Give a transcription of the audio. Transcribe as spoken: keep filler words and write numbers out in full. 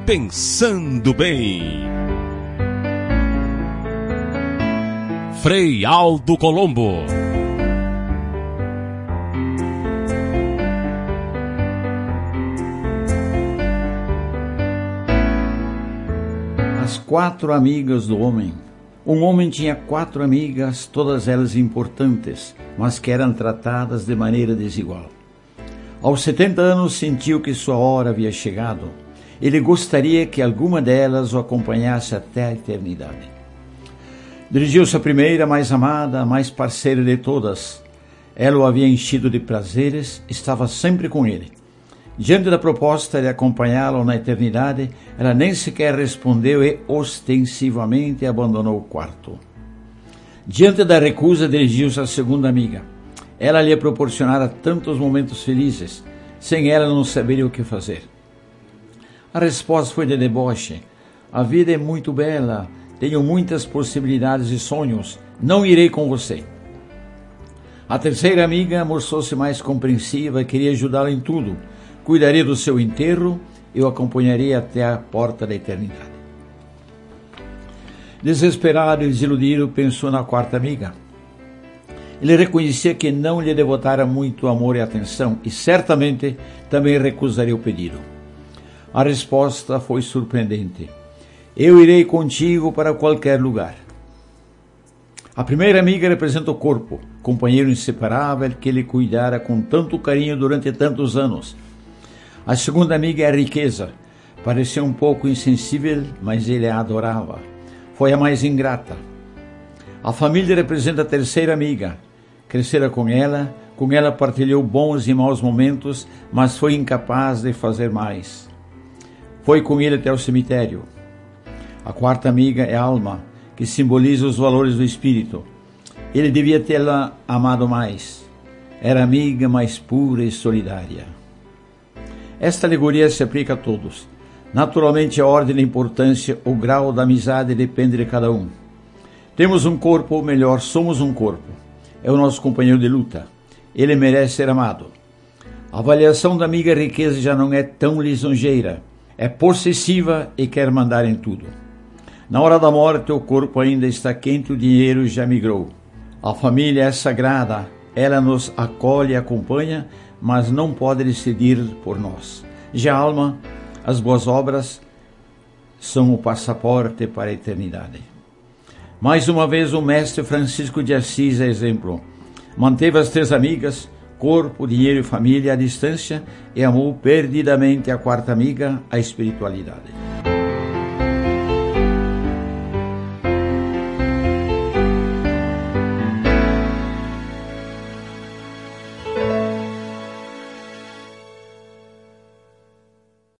Pensando Bem. Frei Aldo Colombo. As quatro amigas do homem. Um homem tinha quatro amigas, todas elas importantes, mas que eram tratadas de maneira desigual. Aos setenta anos sentiu que sua hora havia chegado. Ele gostaria que alguma delas o acompanhasse até a eternidade. Dirigiu-se à primeira, mais amada, mais parceira de todas. Ela o havia enchido de prazeres, estava sempre com ele. Diante da proposta de acompanhá-lo na eternidade, ela nem sequer respondeu e ostensivamente abandonou o quarto. Diante da recusa, dirigiu-se à segunda amiga. Ela lhe proporcionara tantos momentos felizes, sem ela não saberia o que fazer. A resposta foi de deboche. A vida é muito bela, tenho muitas possibilidades e sonhos, não irei com você. A terceira amiga mostrou-se mais compreensiva e queria ajudá-la em tudo. Cuidaria do seu enterro e o acompanharia até a porta da eternidade. Desesperado e desiludido, pensou na quarta amiga. Ele reconhecia que não lhe devotara muito amor e atenção e certamente também recusaria o pedido. A resposta foi surpreendente. Eu irei contigo para qualquer lugar. A primeira amiga representa o corpo, companheiro inseparável que ele cuidara com tanto carinho durante tantos anos. A segunda amiga é a riqueza. Parecia um pouco insensível, mas ele a adorava. Foi a mais ingrata. A família representa a terceira amiga. Crescera com ela, com ela partilhou bons e maus momentos, mas foi incapaz de fazer mais. Foi com ele até o cemitério. A quarta amiga é a alma, que simboliza os valores do espírito. Ele devia tê-la amado mais. Era amiga mais pura e solidária. Esta alegoria se aplica a todos. Naturalmente, a ordem da importância, o grau da amizade depende de cada um. Temos um corpo, ou melhor, somos um corpo. É o nosso companheiro de luta. Ele merece ser amado. A avaliação da amiga riqueza já não é tão lisonjeira. É possessiva e quer mandar em tudo. Na hora da morte, o corpo ainda está quente, o dinheiro já migrou. A família é sagrada. Ela nos acolhe e acompanha, mas não pode decidir por nós. Já a alma, as boas obras são o passaporte para a eternidade. Mais uma vez, o mestre Francisco de Assis é exemplo. Manteve as três amigas, corpo, dinheiro e família à distância e amou perdidamente a quarta amiga, a espiritualidade.